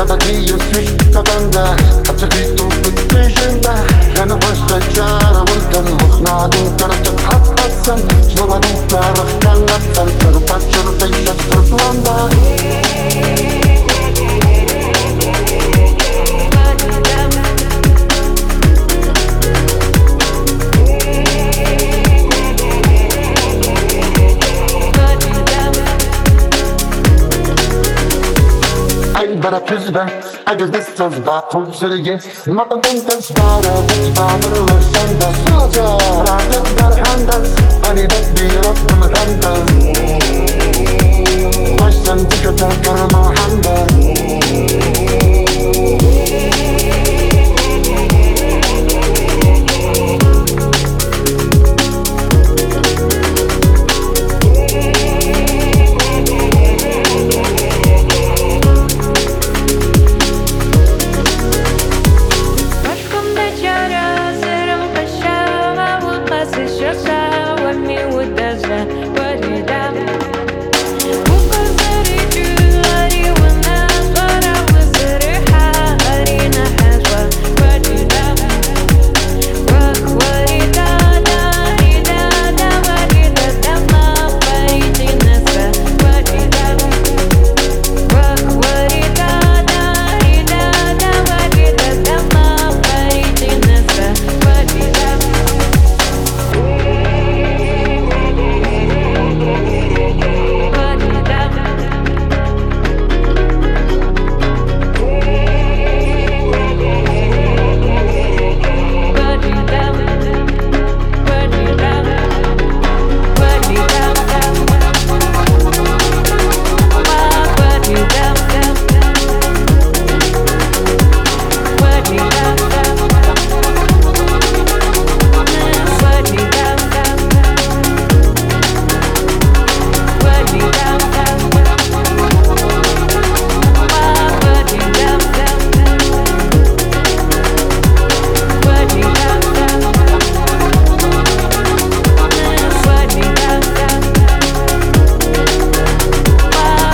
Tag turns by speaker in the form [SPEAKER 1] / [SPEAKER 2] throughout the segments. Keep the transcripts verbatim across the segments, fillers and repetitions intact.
[SPEAKER 1] надію світ тонда, а це віту підтижена. Я не вистачара, вулкан, мохнаду, карачат хапасан. Знову не перехкана, центр, пачер, тейша, струтланда. Bara pizza, I guess this is back home to the yes. Mata tantas para, which power was send us. Soldier, I just got handles. I need a beer up from the handle. My son, take a tank on my handle.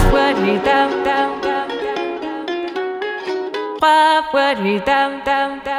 [SPEAKER 2] What he down, down, down.